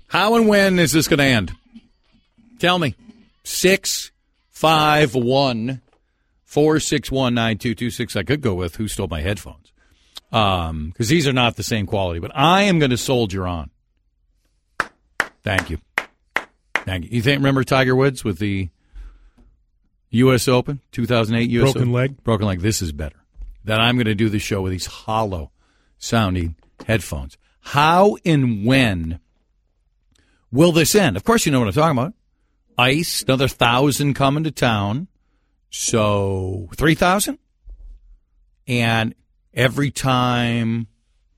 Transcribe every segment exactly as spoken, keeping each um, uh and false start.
How and when is this going to end? Tell me. six five one, four six one, nine two two six. I could go with Who Stole My Headphones. Um, because these are not the same quality. But I am going to soldier on. Thank you. Thank you. You think, remember Tiger Woods with the U S Open, two thousand eight U S Broken Open? leg? Broken leg. This is better. That I'm going to do the show with these hollow sounding headphones. How and when will this end? Of course, you know what I'm talking about. ICE, another thousand coming to town. So three thousand. And every time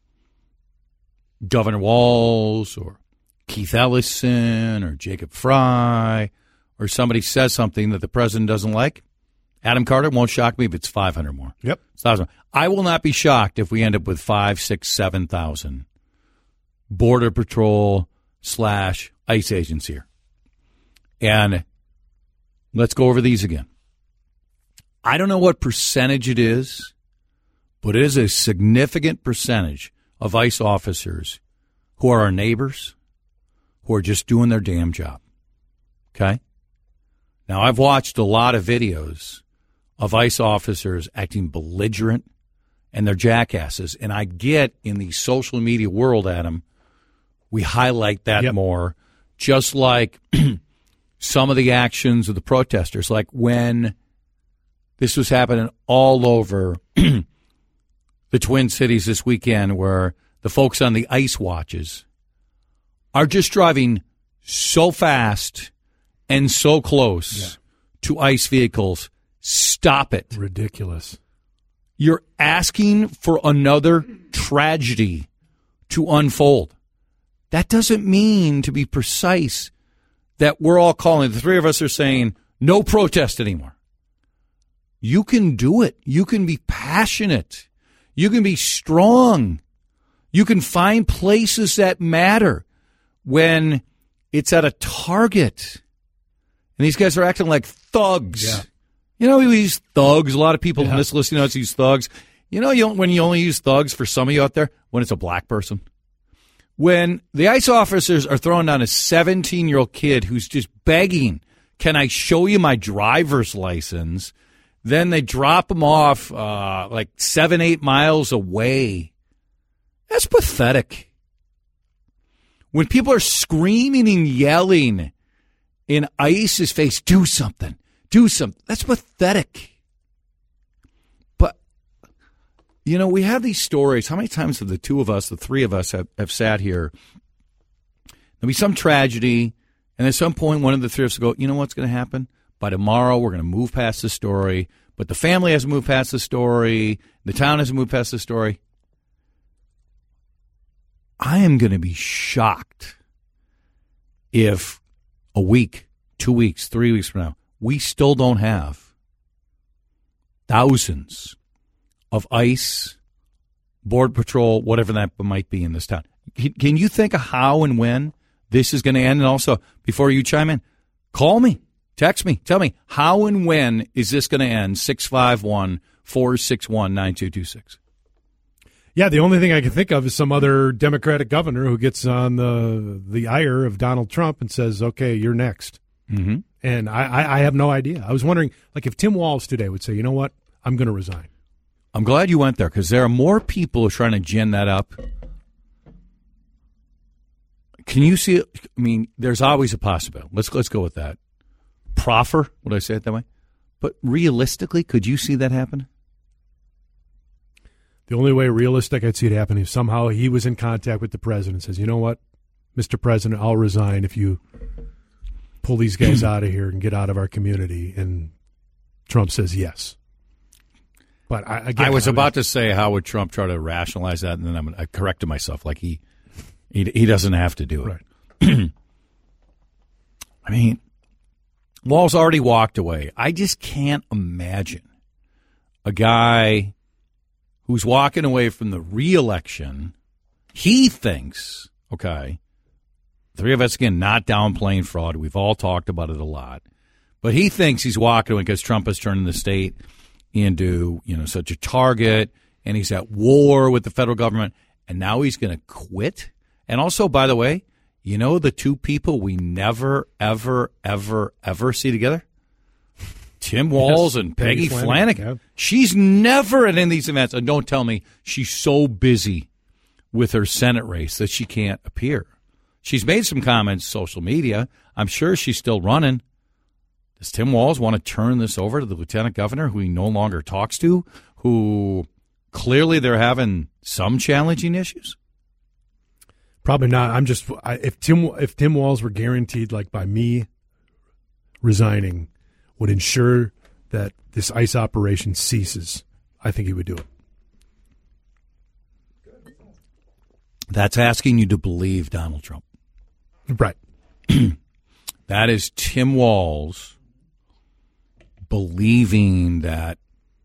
Governor Walz or Keith Ellison or Jacob Fry or somebody says something that the president doesn't like, Adam Carter, won't shock me if it's five hundred more. Yep. It's one thousand. I will not be shocked if we end up with five, six, seven thousand Border Patrol slash ICE agents here. And let's go over these again. I don't know what percentage it is, but it is a significant percentage of ICE officers who are our neighbors, who are just doing their damn job. Okay? Now, I've watched a lot of videos of ICE officers acting belligerent, and they're jackasses. And I get in the social media world, Adam, we highlight that yep. more, just like some of the actions of the protesters, like when this was happening all over the Twin Cities this weekend, where the folks on the ICE watches are just driving so fast and so close yeah. to ICE vehicles. Stop it. Ridiculous. You're asking for another tragedy to unfold. That doesn't mean, to be precise, that we're all calling, the three of us are saying, no protest anymore. You can do it. You can be passionate. You can be strong. You can find places that matter when it's at a Target. And these guys are acting like thugs. Yeah. You know, we use thugs. A lot of people yeah. in this listening to us use thugs. You know, you don't, when you only use thugs, for some of you out there, when it's a black person. When the ICE officers are throwing down a seventeen-year-old kid who's just begging, can I show you my driver's license? Then they drop him off uh, like seven, eight miles away. That's pathetic. When people are screaming and yelling in ICE's face, do something, do something. That's pathetic. But, you know, we have these stories. How many times have the two of us, the three of us, have, have sat here? There'll be some tragedy, and at some point one of the three of us will go, you know what's going to happen? By tomorrow we're going to move past the story. But the family hasn't moved past the story. The town hasn't moved past the story. I am going to be shocked if a week, two weeks, three weeks from now, we still don't have thousands of ICE, Border Patrol, whatever that might be in this town. Can, can you think of how and when this is going to end? And also, before you chime in, call me. Text me. Tell me, how and when is this going to end? six five one, four six one, nine two two six. Yeah, the only thing I can think of is some other Democratic governor who gets on the the ire of Donald Trump and says, okay, you're next. Mm-hmm. And I, I, I have no idea. I was wondering, like, if Tim Walz today would say, you know what, I'm going to resign. I'm glad you went there, because there are more people who are trying to gin that up. Can you see it? I mean, there's always a possibility. Let's let's go with that. Proffer, would I say it that way? But realistically, could you see that happen? The only way realistic I'd see it happen is somehow he was in contact with the president and says, you know what, Mister President, I'll resign if you pull these guys out of here and get out of our community. And Trump says yes. But I, again, I was I mean, about to say, how would Trump try to rationalize that? And then I'm, I corrected myself, like he, he, he doesn't have to do it. Right. I mean, Walz already walked away. I just can't imagine a guy who's walking away from the re-election. He thinks, okay, three of us, again, not downplaying fraud. We've all talked about it a lot. But he thinks he's walking away because Trump has turned the state into, you know, such a target, and he's at war with the federal government, and now he's going to quit. And also, by the way, You know the two people we never, ever, ever, ever see together? Tim Walz yes, and Peggy, Peggy Flanagan. Flanagan. Yeah. She's never at any of these events. And don't tell me she's so busy with her Senate race that she can't appear. She's made some comments on social media. I'm sure she's still running. Does Tim Walz want to turn this over to the lieutenant governor who he no longer talks to, who clearly they're having some challenging issues? Probably not. I'm just I, if Tim if Tim Walz were guaranteed, like by me resigning, would ensure that this ICE operation ceases, I think he would do it. That's asking you to believe Donald Trump. Right. That is Tim Walz believing that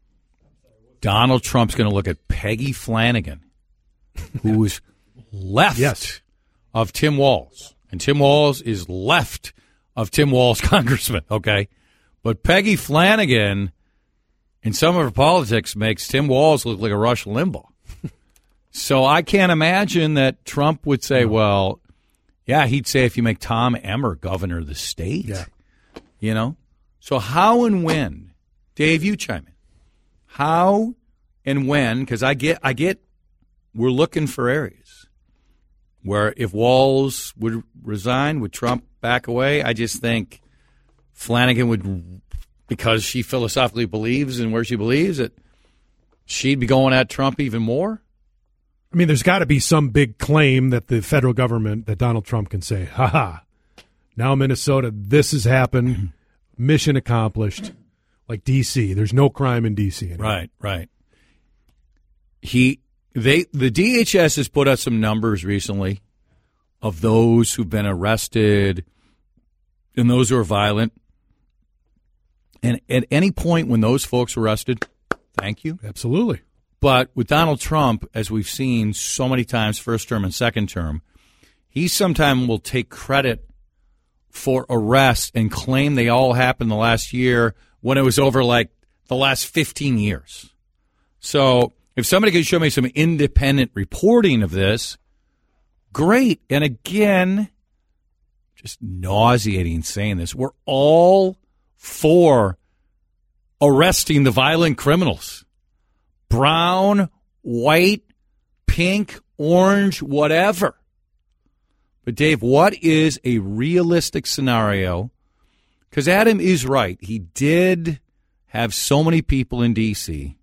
Donald Trump's going to look at Peggy Flanagan, who is left yes. of Tim Walz. And Tim Walz is left of Tim Walz congressman, okay? But Peggy Flanagan, in some of her politics, makes Tim Walz look like a Rush Limbaugh. So I can't imagine that Trump would say, well, yeah, he'd say if you make Tom Emmer governor of the state, yeah. you know? So how and when, Dave, you chime in, how and when, because I get, I get, we're looking for areas where if Walz would resign, would Trump back away? I just think Flanagan would, because she philosophically believes in where she believes, that she'd be going at Trump even more. I mean, there's got to be some big claim that the federal government, that Donald Trump can say, ha ha, now Minnesota, this has happened, mission accomplished, like D C. There's no crime in D C anymore. Right, right. He, they, the D H S has put out some numbers recently of those who've been arrested and those who are violent. And at any point when those folks were arrested, thank you. Absolutely. But with Donald Trump, as we've seen so many times, first term and second term, he sometimes will take credit for arrests and claim they all happened the last year when it was over like the last fifteen years. So if somebody could show me some independent reporting of this, great. And again, just nauseating saying this, we're all for arresting the violent criminals. Brown, white, pink, orange, whatever. But, Dave, what is a realistic scenario? Because Adam is right. He did have so many people in D C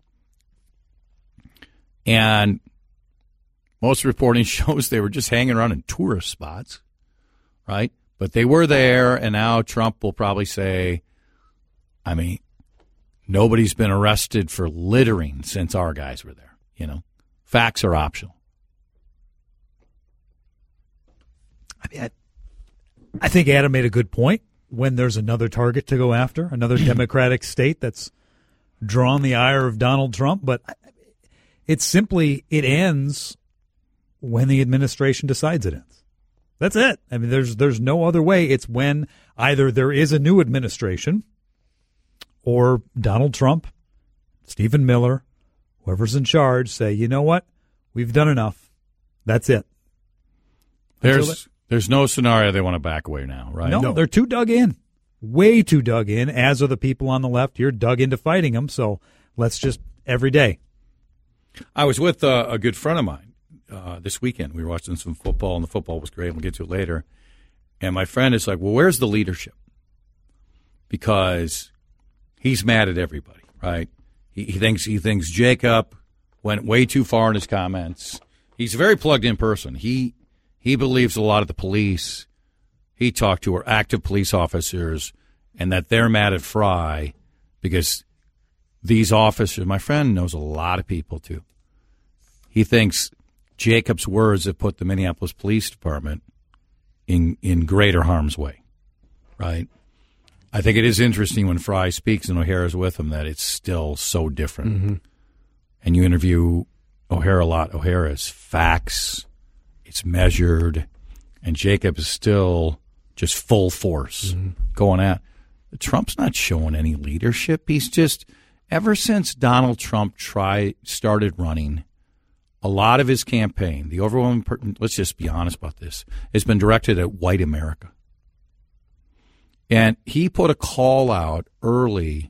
And most reporting shows they were just hanging around in tourist spots, right? But they were there, and now Trump will probably say, I mean, nobody's been arrested for littering since our guys were there. You know, facts are optional. I mean, I, I think Adam made a good point. When there's another target to go after, another Democratic state that's drawn the ire of Donald Trump, but it's simply, it ends when the administration decides it ends. That's it. I mean, there's there's no other way. It's when either there is a new administration or Donald Trump, Stephen Miller, whoever's in charge, say, you know what? We've done enough. That's it. There's it. There's no scenario they want to back away now, right? No, no, they're too dug in. Way too dug in, as are the people on the left. You're dug into fighting them, so let's just, every day. I was with uh, a good friend of mine uh, this weekend. We were watching some football, and the football was great. We'll get to it later. And my friend is like, well, where's the leadership? Because he's mad at everybody, right? He, he thinks he thinks Jacob went way too far in his comments. He's a very plugged-in person. He he believes a lot of the police he talked to are active police officers, and that they're mad at Fry because these officers, my friend knows a lot of people, too. He thinks Jacob's words have put the Minneapolis Police Department in, in greater harm's way, right? I think it is interesting when Fry speaks and O'Hara's with him that it's still so different. Mm-hmm. And you interview O'Hara a lot. O'Hara is facts. It's measured. And Jacob is still just full force mm-hmm. going at. Trump's not showing any leadership. He's just, ever since Donald Trump tried, started running, a lot of his campaign, the overwhelming, per- let's just be honest about this, has been directed at white America. And he put a call out early,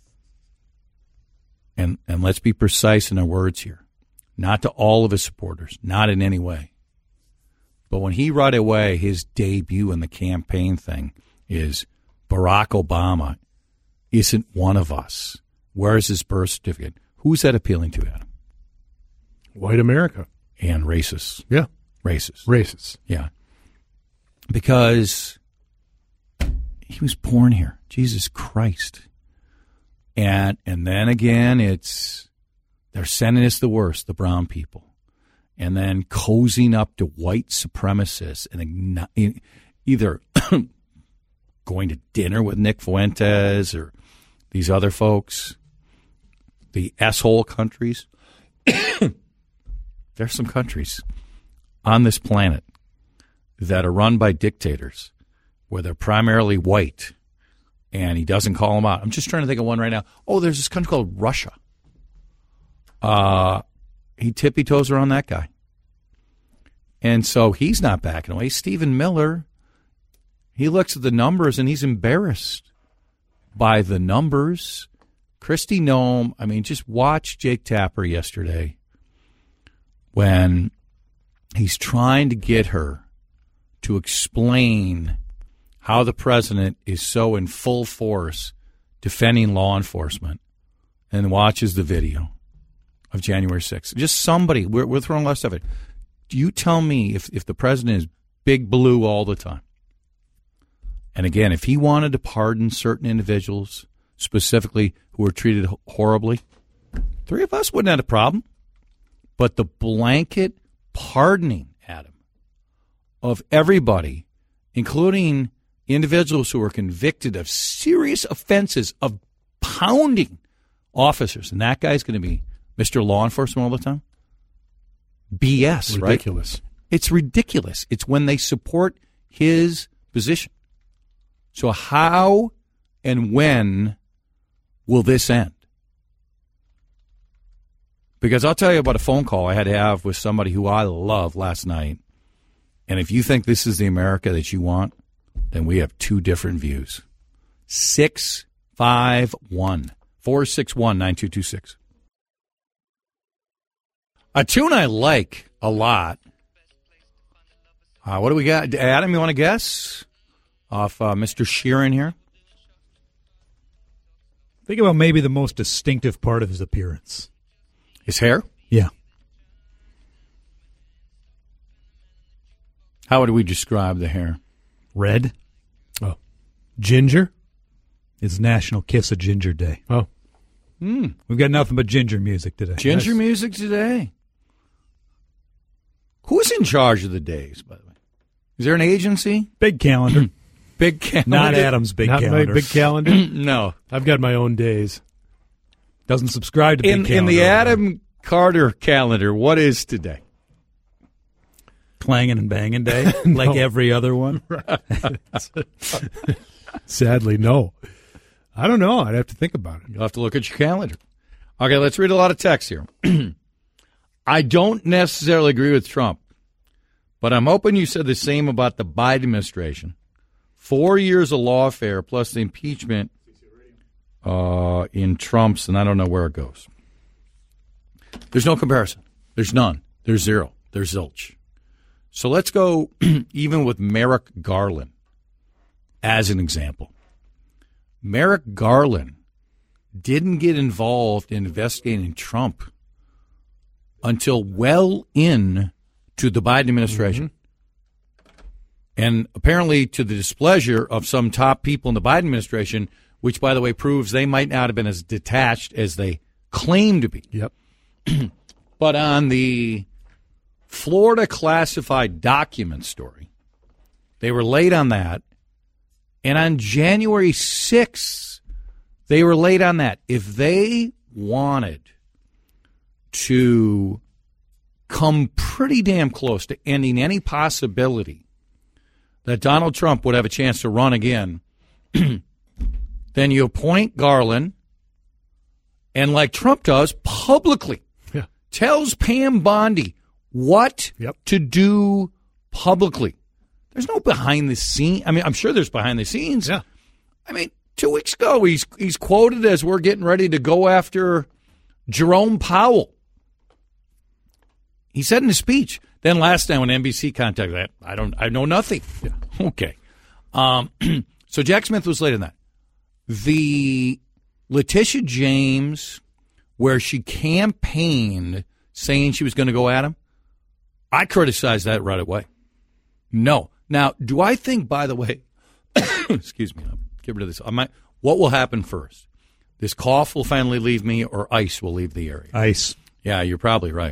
and, and let's be precise in our words here, not to all of his supporters, not in any way. But when he right away, his debut in the campaign thing is Barack Obama isn't one of us. Where's his birth certificate? Who's that appealing to, Adam? White America. And racists. Yeah. Racists. Racists. Yeah. Because he was born here. Jesus Christ. And and then again, it's they're sending us the worst, the brown people. And then cozying up to white supremacists and either going to dinner with Nick Fuentes or these other folks, the S-hole countries. There's some countries on this planet that are run by dictators where they're primarily white, and he doesn't call them out. I'm just trying to think of one right now. Oh, there's this country called Russia. Uh, he tippy-toes around that guy. And so he's not backing away. Stephen Miller, he looks at the numbers, and he's embarrassed by the numbers. Kristi Noem, I mean, just watch Jake Tapper yesterday when he's trying to get her to explain how the president is so in full force defending law enforcement, and watches the video of January sixth. Just somebody, we're, we're throwing less of it. Do you tell me if, if the president is big blue all the time? And again, if he wanted to pardon certain individuals, specifically who were treated horribly, three of us wouldn't have a problem. But the blanket pardoning, Adam, of everybody, including individuals who were convicted of serious offenses of pounding officers, and that guy's going to be Mister Law Enforcement all the time? B S, ridiculous. Right? Ridiculous. It's ridiculous. It's when they support his position. So how and when will this end? Because I'll tell you about a phone call I had to have with somebody who I love last night. And if you think this is the America that you want, then we have two different views. six five one, four six one, nine two two six. A tune I like a lot. Uh, what do we got? Adam, you want to guess? Off uh, Mister Sheeran here. Think about maybe the most distinctive part of his appearance. His hair? Yeah. How would we describe the hair? Red. Oh. Ginger? It's National Kiss a Ginger Day. Oh. Mm. We've got nothing but ginger music today. Ginger Nice. music today. Who's in charge of the days, by the way? Is there an agency? Big calendar. Big calendar. Not Adam's big Not calendar. my big calendar? No. I've got my own days. Doesn't subscribe to big In, calendar. in the Adam Carter calendar, what is today? Clanging and banging day, like every other one. Sadly, no. I don't know. I'd have to think about it. You'll have to look at your calendar. Okay, let's read a lot of text here. I don't necessarily agree with Trump, but I'm hoping you said the same about the Biden administration. Four years of lawfare plus the impeachment uh, in Trump's, and I don't know where it goes. There's no comparison. There's none. There's zero. There's zilch. So let's go even with Merrick Garland as an example. Merrick Garland didn't get involved in investigating Trump until well in to the Biden administration. Mm-hmm. And apparently to the displeasure of some top people in the Biden administration, which, by the way, proves they might not have been as detached as they claim to be. Yep. But on the Florida classified document story, they were late on that. And on January sixth, they were late on that. If they wanted to come pretty damn close to ending any possibility that Donald Trump would have a chance to run again, then you appoint Garland, and like Trump does, publicly, Yeah. tells Pam Bondi what Yep. to do publicly. There's no behind the scenes. I mean, I'm sure there's behind the scenes. Yeah. I mean, two weeks ago, he's he's quoted as we're getting ready to go after Jerome Powell. He said in his speech. Then last time when N B C contacted that, I don't, I know nothing. Yeah. Okay. Um, so Jack Smith was late on that. The Letitia James, where she campaigned saying she was going to go at him, I criticized that right away. No. Now, do I think, by the way, excuse me, I'll get rid of this. I might, what will happen first? This cough will finally leave me or ice will leave the area? Ice. Yeah, you're probably right.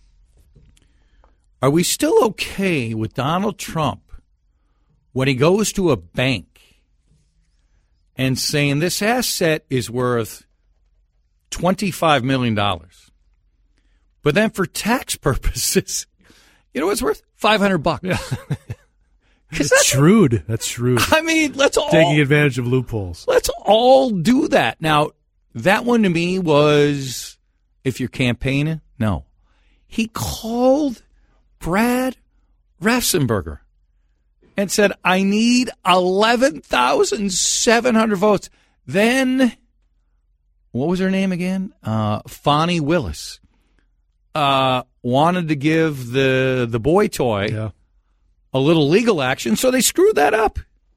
Are we still okay with Donald Trump when he goes to a bank and saying this asset is worth twenty-five million dollars, but then for tax purposes, you know what's worth? five hundred bucks. Yeah. That's shrewd. That's shrewd. I mean, let's all taking advantage of loopholes. Let's all do that. Now, that one to me was, if you're campaigning, no. He called Brad Raffensperger and said, I need eleven thousand seven hundred votes. Then, what was her name again? Uh, Fonnie Willis. Uh, wanted to give the, the boy toy Yeah. a little legal action, so they screwed that up.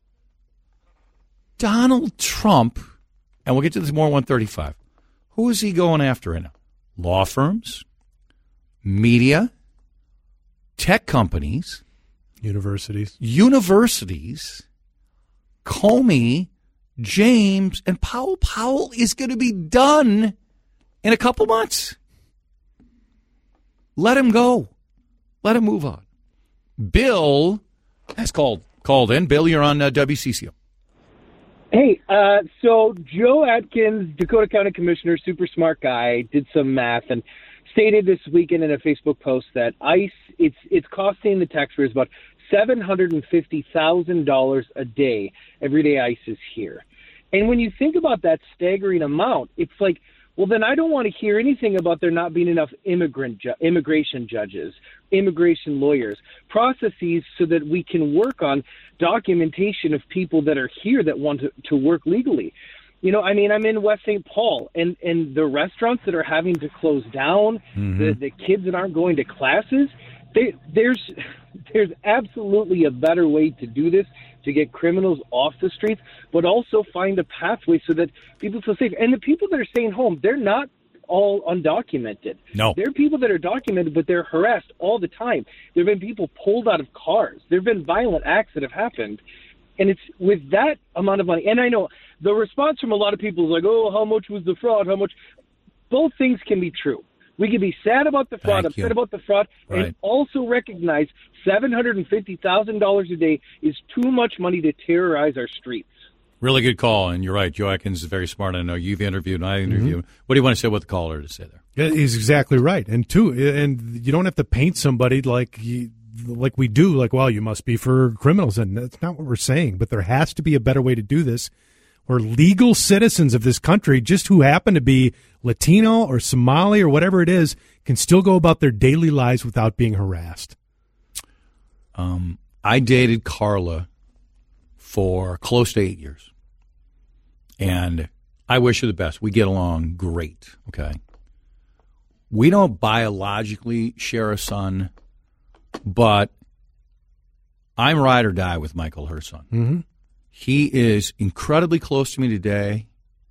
Donald Trump, and we'll get to this more in one thirty-five. Who is he going after right now? Law firms, media, tech companies, Universities. universities, Comey, James, and Powell. Powell is going to be done in a couple months. Let him go. Let him move on. Bill has called called in. Bill, you're on uh, W C C O. Hey, uh, so Joe Atkins, Dakota County Commissioner, super smart guy, did some math and stated this weekend in a Facebook post that ICE, it's it's costing the taxpayers about seven hundred fifty thousand dollars a day every day ICE is here. And when you think about that staggering amount, it's like, well, then I don't want to hear anything about there not being enough immigrant ju- immigration judges, immigration lawyers, processes so that we can work on documentation of people that are here that want to, to work legally. You know, I mean, I'm in West Saint Paul, and, and the restaurants that are having to close down, mm-hmm. the, the kids that aren't going to classes, they, there's there's absolutely a better way to do this, to get criminals off the streets, but also find a pathway so that people feel safe. And the people that are staying home, they're not all undocumented. No. There are people that are documented, but they're harassed all the time. There have been people pulled out of cars. There have been violent acts that have happened. And it's with that amount of money. And I know the response from a lot of people is like, oh, how much was the fraud? How much? Both things can be true. We can be sad about the fraud, Thank upset you. about the fraud, Right. and also recognize seven hundred fifty thousand dollars a day is too much money to terrorize our streets. Really good call, and you're right. Joe Atkins is very smart. I know you've interviewed, and I interviewed. Mm-hmm. What do you want to say about the caller to say there? Yeah, he's exactly right. And two, and you don't have to paint somebody like you, like we do, like, well, you must be for criminals, and that's not what we're saying. But there has to be a better way to do this, where legal citizens of this country, just who happen to be Latino or Somali or whatever it is, can still go about their daily lives without being harassed. Um, I dated Carla for close to eight years, and I wish her the best. We get along great, okay? We don't biologically share a son, but I'm ride or die with Michael, her son. Mm-hmm. He is incredibly close to me today.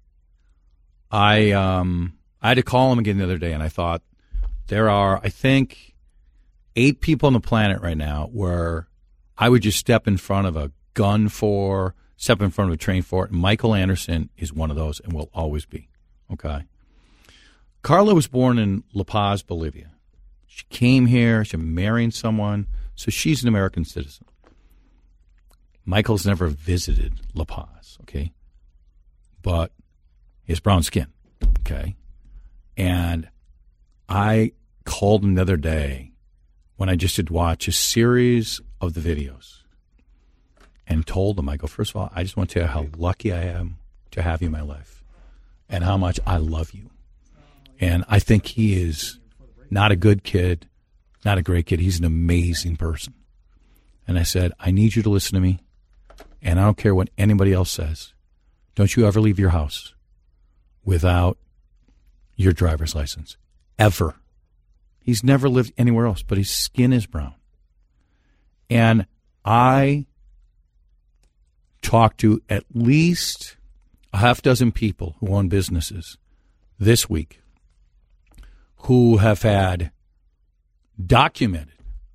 I um I had to call him again the other day, and I thought there are, I think, eight people on the planet right now where I would just step in front of a gun for, step in front of a train for, and Michael Anderson is one of those and will always be. Okay. Carla was born in La Paz, Bolivia. She came here. She's marrying someone, so she's an American citizen. Michael's never visited La Paz, okay? But he has brown skin, okay? And I called him the other day when I just did watch a series of the videos and told him, I go, first of all, I just want to tell you how lucky I am to have you in my life and how much I love you. And I think he is not a good kid, not a great kid. He's an amazing person. And I said, I need you to listen to me, and I don't care what anybody else says. Don't you ever leave your house without your driver's license. Ever. He's never lived anywhere else, but his skin is brown. And I talked to at least a half dozen people who own businesses this week who have had documented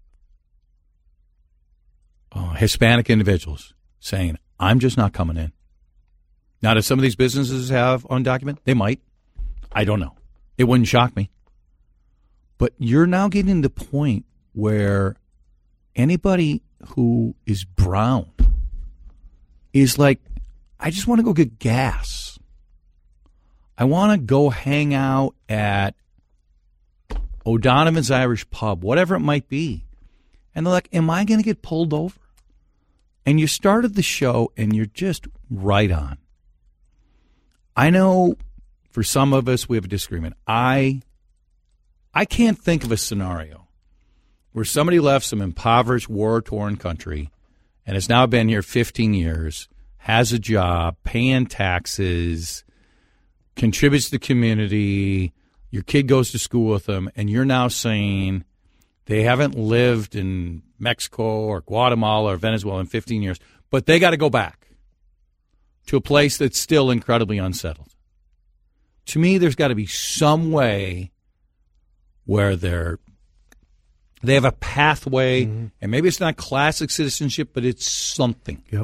uh, Hispanic individuals saying, I'm just not coming in. Now, do some of these businesses have undocumented? They might. I don't know. It wouldn't shock me. But you're now getting to the point where anybody who is brown is like, I just want to go get gas. I want to go hang out at O'Donovan's Irish Pub, whatever it might be. And they're like, am I going to get pulled over? And you started the show and you're just right on. I know for some of us we have a disagreement. I I can't think of a scenario where somebody left some impoverished, war-torn country and has now been here fifteen years, has a job, paying taxes, contributes to the community, your kid goes to school with them, and you're now saying they haven't lived in Mexico or Guatemala or Venezuela in fifteen years, but they got to go back to a place that's still incredibly unsettled. To me, there's got to be some way where they're they have a pathway, mm-hmm. and maybe it's not classic citizenship, but it's something. Yep.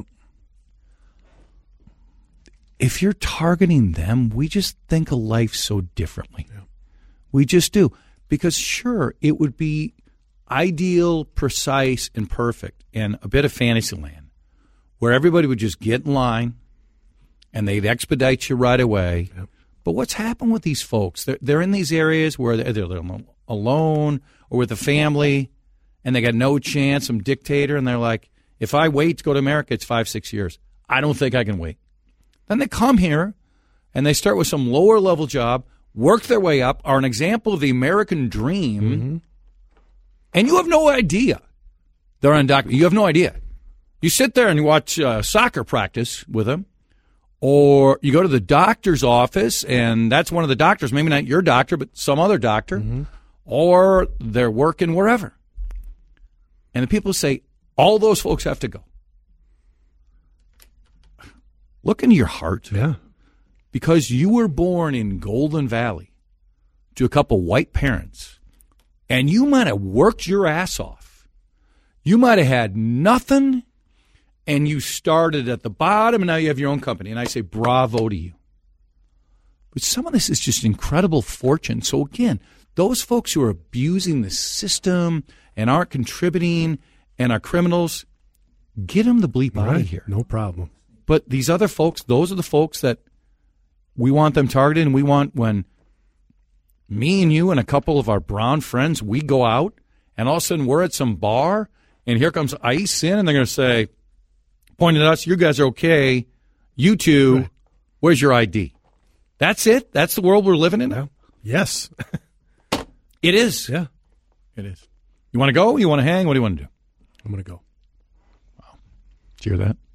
If you're targeting them, we just think of life so differently. Yeah. We just do. Because, sure, it would be ideal, precise, and perfect, and a bit of fantasy land, where everybody would just get in line, and they'd expedite you right away. Yep. But what's happened with theyese folks? They're, they're in these areas where they're, they're alone or with a family, and they got no chance, some dictator, and they're like, if I wait to go to America, it's five, six years. I don't think I can wait. Then they come here, and they start with some lower-level job, work their way up, are an example of the American dream, mm-hmm. and you have no idea they're undocumented. You have no idea. You sit there and you watch uh, soccer practice with them, or you go to the doctor's office, and that's one of the doctors, maybe not your doctor, but some other doctor, mm-hmm. or they're working wherever. And the people say, all those folks have to go. Look into your heart. Yeah. Because you were born in Golden Valley to a couple white parents, and you might have worked your ass off. You might have had nothing, and you started at the bottom, and now you have your own company. And I say, bravo to you. But some of this is just incredible fortune. So, again, those folks who are abusing the system and aren't contributing and are criminals, get them the bleep right. out of here. No problem. But these other folks, those are the folks that we want them targeted, and we want when me and you and a couple of our brown friends, we go out, and all of a sudden we're at some bar, and here comes ICE in, and they're going to say, pointing at us, you guys are okay. You two, right. Where's your I D? That's it? That's the world we're living in now? Yes. It is. Yeah. It is. You want to go? You want to hang? What do you want to do? I'm going to go. Wow. Did you hear that?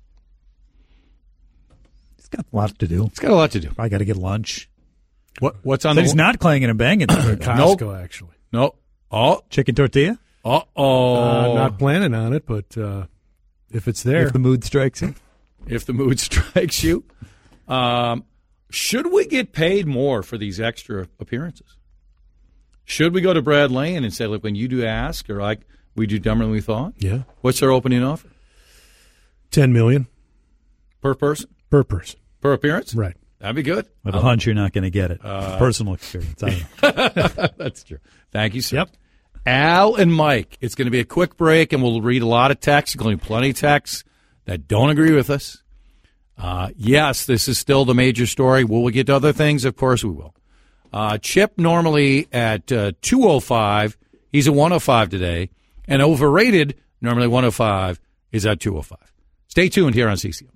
He's got a lot to do. He's got a lot to do. I got to get lunch. What? What's on so the He's not clanging and banging. Costco, nope. actually. No. Oh. Chicken tortilla? Uh-oh. Uh, not planning on it, but uh, if it's there. If the mood strikes you. If the mood strikes you. Um, should we get paid more for these extra appearances? Should we go to Brad Lane and say, look, when you do ask, or like we do dumber than we thought? Yeah. What's our opening offer? Ten million per person? Per person. Per appearance? Right. That'd be good. With a um, hunch you're not going to get it. Uh, Personal experience. I don't know. That's true. Thank you, sir. Yep. Al and Mike. It's going to be a quick break, and we'll read a lot of texts, including plenty of texts that don't agree with us. Uh, yes, this is still the major story. Will we get to other things? Of course we will. Uh, Chip normally at uh, two oh five. He's at one oh five today. And overrated, normally one oh five, is at two oh five. Stay tuned here on C C O.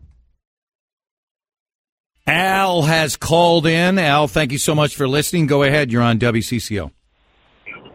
Al has called in. Al, thank you so much for listening. Go ahead. You're on W C C O.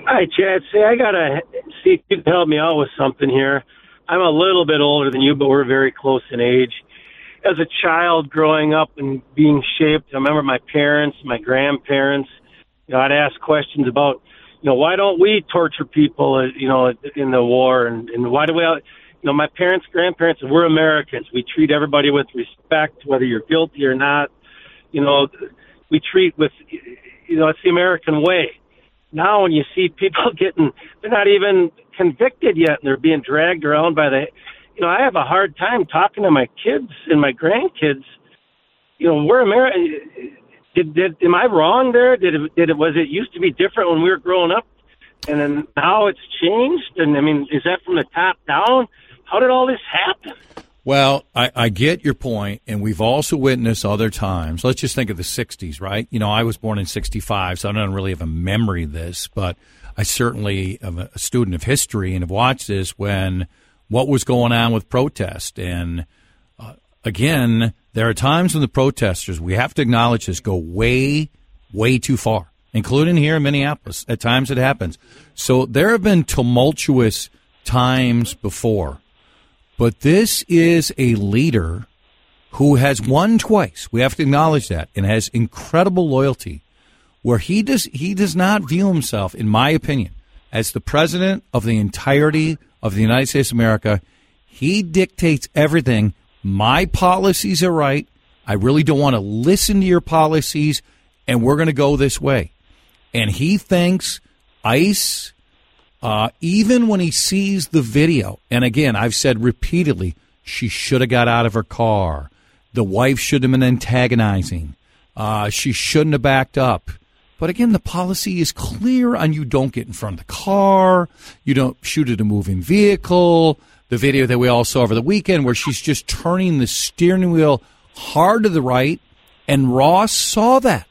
Hi, Chad. Say, I got to see if you can help me out with something here. I'm a little bit older than you, but we're very close in age. As a child growing up and being shaped, I remember my parents, my grandparents, you know, I'd ask questions about, you know, why don't we torture people, you know, in the war? And, and why do we, you know, my parents, grandparents, we're Americans. We treat everybody with respect, whether you're guilty or not. You know, we treat with, you know, it's the American way. Now when you see people getting, they're not even convicted yet, and they're being dragged around by the, you know, I have a hard time talking to my kids and my grandkids. You know, we're American. Did, did, am I wrong there? Did it, did it, was it used to be different when we were growing up, and then now it's changed? And I mean, is that from the top down? How did all this happen? Well, I, I get your point, and we've also witnessed other times. Let's just think of the sixties, right? You know, I was born in sixty-five, so I don't really have a memory of this, but I certainly am a student of history and have watched this when what was going on with protest. And uh, again, there are times when the protesters, we have to acknowledge this, go way, way too far, including here in Minneapolis. At times it happens. So there have been tumultuous times before. But this is a leader who has won twice. We have to acknowledge that, and has incredible loyalty, where he does he does not view himself, in my opinion, as the president of the entirety of the United States of America. He dictates everything. My policies are right. I really don't want to listen to your policies, and we're going to go this way. And he thinks ICE, Uh, even when he sees the video, and again, I've said repeatedly, she should have got out of her car. The wife should have been antagonizing. Uh, she shouldn't have backed up. But again, the policy is clear on you don't get in front of the car. You don't shoot at a moving vehicle. The video that we all saw over the weekend where she's just turning the steering wheel hard to the right, and Ross saw that.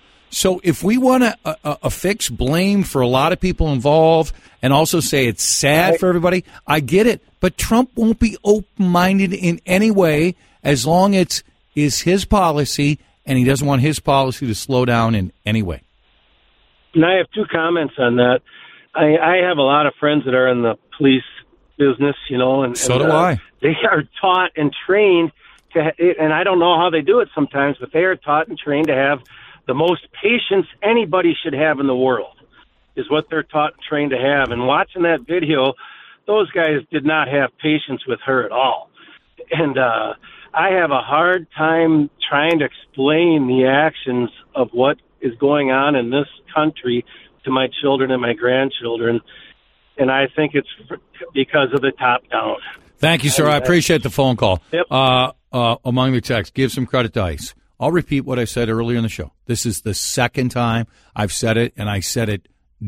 So if we want to uh, affix blame for a lot of people involved and also say it's sad for everybody, I get it. But Trump won't be open-minded in any way as long as it's is his policy, and he doesn't want his policy to slow down in any way. And I have two comments on that. I, I have a lot of friends that are in the police business, you know. and So and, do uh, I. They are taught and trained to, and I don't know how they do it sometimes, but they are taught and trained to have the most patience anybody should have in the world is what they're taught and trained to have. And watching that video, those guys did not have patience with her at all. And uh, I have a hard time trying to explain the actions of what is going on in this country to my children and my grandchildren. And I think it's because of the top down. Thank you, sir. I appreciate the phone call. Yep. Uh, uh, among the texts, give some credit to ICE. I'll repeat what I said earlier in the show. This is the second time I've said it, and I said it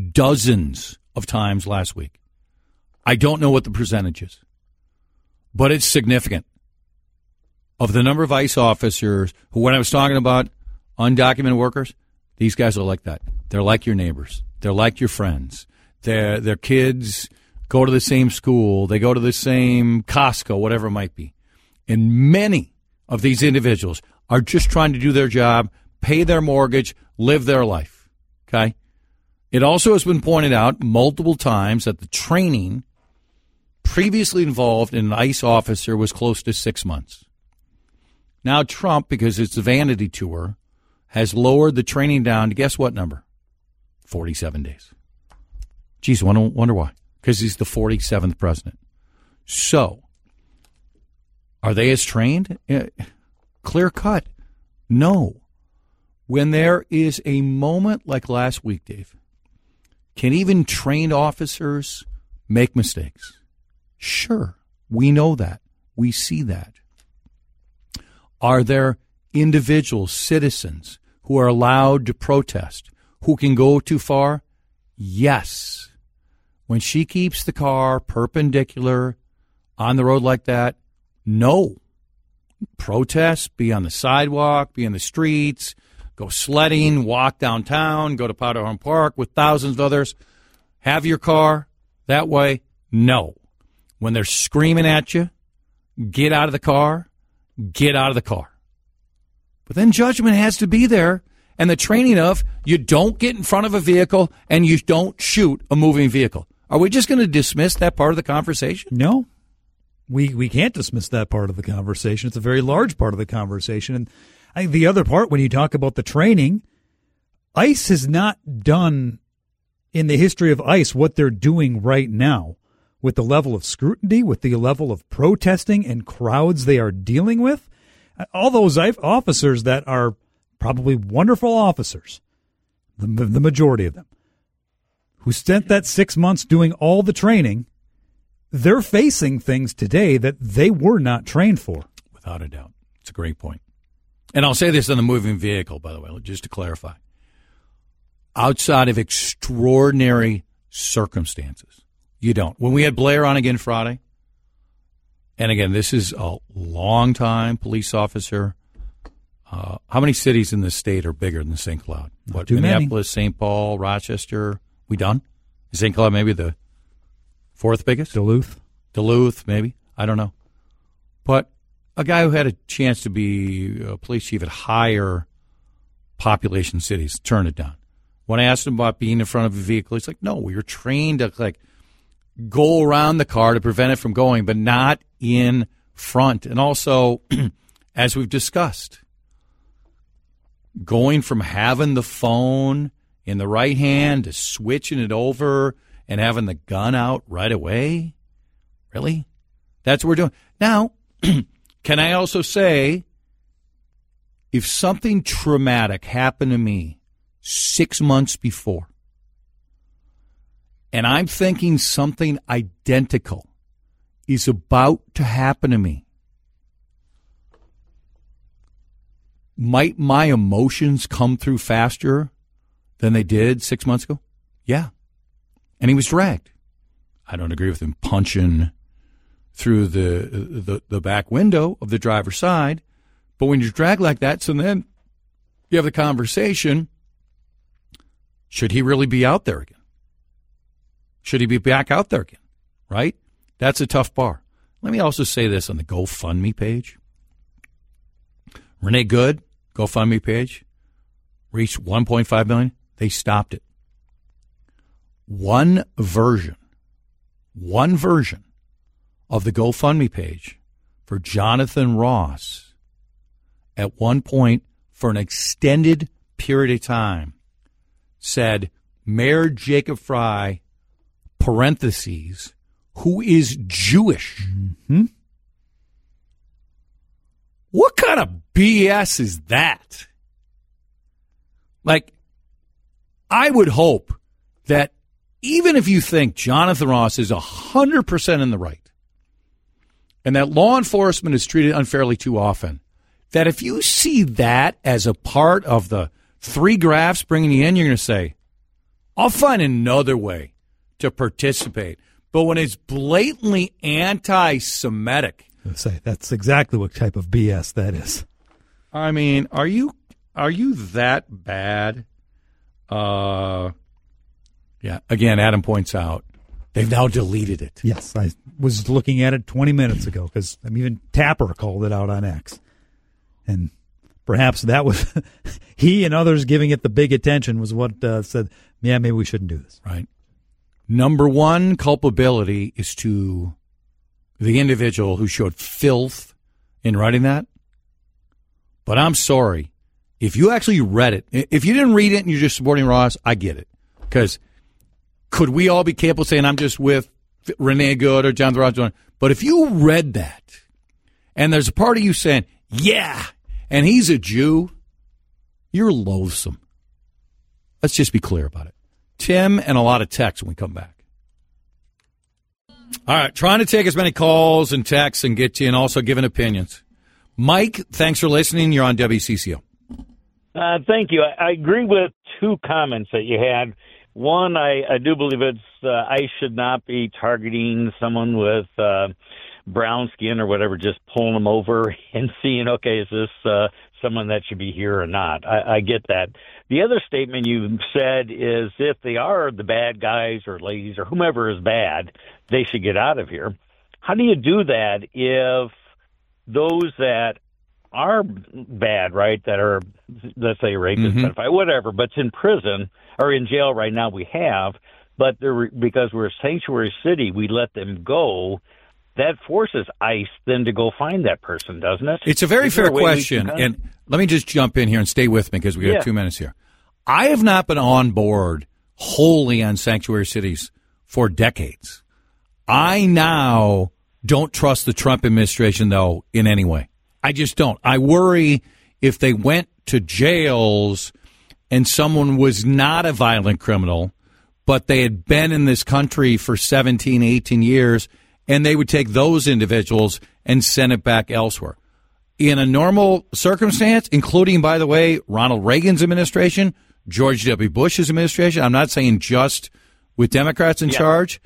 dozens of times last week. I don't know what the percentage is, but it's significant. Of the number of ICE officers who, when I was talking about undocumented workers, these guys are like that. They're like your neighbors. They're like your friends. Their their kids go to the same school. They go to the same Costco, whatever it might be. And many of these individuals are just trying to do their job, pay their mortgage, live their life, okay? It also has been pointed out multiple times that the training previously involved in an ICE officer was close to six months. Now Trump, because it's a vanity tour, has lowered the training down to guess what number? forty-seven days. Geez, I wonder why. Because he's the forty-seventh president. So, are they as trained? Uh, Clear cut. No. When there is a moment like last week, Dave, can even trained officers make mistakes? Sure. We know that. We see that. Are there individual citizens who are allowed to protest, who can go too far? Yes. When she keeps the car perpendicular on the road like that, no. Protest, be on the sidewalk, be in the streets, go sledding, walk downtown, go to Powderhorn Park with thousands of others. Have your car that way? No. When they're screaming at you, get out of the car, get out of the car. But then judgment has to be there and the training of you don't get in front of a vehicle and you don't shoot a moving vehicle. Are we just going to dismiss that part of the conversation? No. We we can't dismiss that part of the conversation. It's a very large part of the conversation. And I think the other part, when you talk about the training, ICE has not done in the history of ICE what they're doing right now with the level of scrutiny, with the level of protesting and crowds they are dealing with. All those officers that are probably wonderful officers, the, the majority of them, who spent that six months doing all the training, they're facing things today that they were not trained for. Without a doubt. It's a great point. And I'll say this on the moving vehicle, by the way, just to clarify. Outside of extraordinary circumstances, you don't. When we had Blair on again Friday, and again, this is a long-time police officer. Uh, how many cities in the state are bigger than Saint Cloud? Not What, too Minneapolis, Saint Paul, Rochester. We done? Is Saint Cloud maybe the fourth biggest? Duluth. Duluth, maybe. I don't know. But a guy who had a chance to be a police chief at higher population cities turned it down. When I asked him about being in front of a vehicle, he's like, no, we were trained to like go around the car to prevent it from going, but not in front. And also, as we've discussed, going from having the phone in the right hand to switching it over and having the gun out right away? Really? That's what we're doing. Now, can I also say, if something traumatic happened to me six months before, and I'm thinking something identical is about to happen to me, might my emotions come through faster than they did six months ago? Yeah. And he was dragged. I don't agree with him punching through the, the the back window of the driver's side, but when you're dragged like that, so then you have the conversation, should he really be out there again? Should he be back out there again? Right? That's a tough bar. Let me also say this on the GoFundMe page. Renee Good, GoFundMe page, reached one point five million dollars. They stopped it. One version, one version of the GoFundMe page for Jonathan Ross at one point for an extended period of time said, Mayor Jacob Frey, parentheses, who is Jewish. Mm-hmm. What kind of B S is that? Like, I would hope that even if you think Jonathan Ross is one hundred percent in the right and that law enforcement is treated unfairly too often, that if you see that as a part of the three graphs bringing you in, you're going to say, I'll find another way to participate. But when it's blatantly anti-Semitic, say that's exactly what type of B S that is. I mean, are you are you that bad? Uh, yeah. Again, Adam points out they've now deleted it. Yes, I was looking at it twenty minutes ago because I mean, even Tapper called it out on X, and perhaps that was he and others giving it the big attention was what uh, said, yeah, maybe we shouldn't do this. Right. Number one culpability is to the individual who showed filth in writing that. But I'm sorry. If you actually read it, if you didn't read it and you're just supporting Ross, I get it. Because could we all be capable of saying I'm just with Renee Good or Jonathan Ross? But if you read that and there's a part of you saying, yeah, and he's a Jew, you're loathsome. Let's just be clear about it. Tim and a lot of texts when we come back. All right, trying to take as many calls and texts and get to you and also giving opinions. Mike, thanks for listening. You're on W C C O. Uh, thank you. I, I agree with two comments that you had. One, I, I do believe it's uh, ICE should not be targeting someone with uh, brown skin or whatever, just pulling them over and seeing, okay, is this uh, someone that should be here or not? I, I get that. The other statement you said is if they are the bad guys or ladies or whomever is bad, they should get out of here. How do you do that if those that are bad, right, that are, let's say, rapists, Mm-hmm. pedophile, whatever, but it's in prison or in jail right now we have, but they're, because we're a sanctuary city, we let them go. That forces ICE then to go find that person, doesn't it? It's a very Is there fair a way we question, can- and let me just jump in here and stay with me because we got Yeah. two minutes here. I have not been on board wholly on sanctuary cities for decades. I now don't trust the Trump administration, though, in any way. I just don't. I worry if they went to jails and someone was not a violent criminal, but they had been in this country for seventeen, eighteen years, and they would take those individuals and send it back elsewhere. In a normal circumstance, including, by the way, Ronald Reagan's administration, George W. Bush's administration, I'm not saying just with Democrats in Yeah. charge,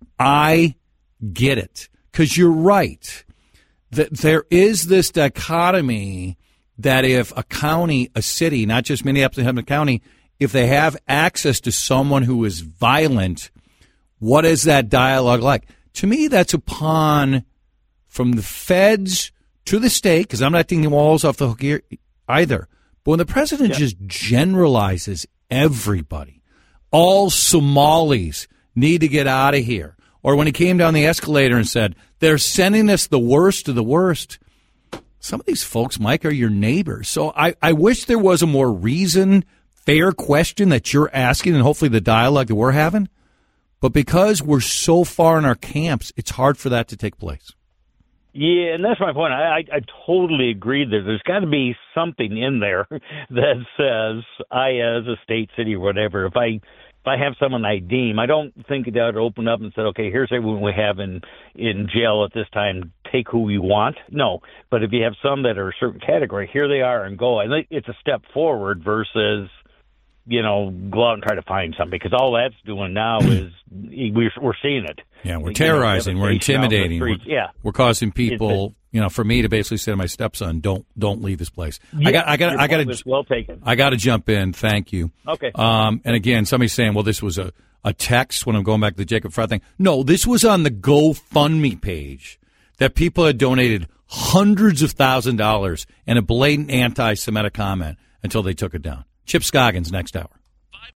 I get it. Because you're right. That there is this dichotomy that if a county, a city, not just Minneapolis and Hamilton County, if they have access to someone who is violent, what is that dialogue like? To me, that's upon from the feds to the state, because I'm not taking walls off the hook here either. But when the president Yeah. just generalizes everybody, all Somalis need to get out of here. Or when he came down the escalator and said, they're sending us the worst of the worst. Some of these folks, Mike, are your neighbors. So I, I wish there was a more reasoned, fair question that you're asking and hopefully the dialogue that we're having. But because we're so far in our camps, it's hard for that to take place. Yeah, and that's my point. I, I, I totally agree that there's got to be something in there that says I, as a state, city, or whatever, if I if I have someone I deem, I don't think that would open up and say, okay, here's everyone we have in, in jail at this time, take who you want. No, but if you have some that are a certain category, here they are and go. I think it's a step forward versus, you know, go out and try to find something, because all that's doing now is we're, we're seeing it. Yeah, we're You know, terrorizing, we're devastation out in the intimidating. We're, streets. Yeah. we're causing people, you know, for me to basically say to my stepson, "Don't, don't leave this place." I got, I got, Your I got point was to, well taken. I got to jump in. Thank you. Okay. Um, and again, somebody's saying, "Well, this was a, a text when I'm going back to the Jacob Frott thing." No, this was on the GoFundMe page that people had donated hundreds of thousand dollars and a blatant anti-Semitic comment until they took it down. Chip Scoggins next hour.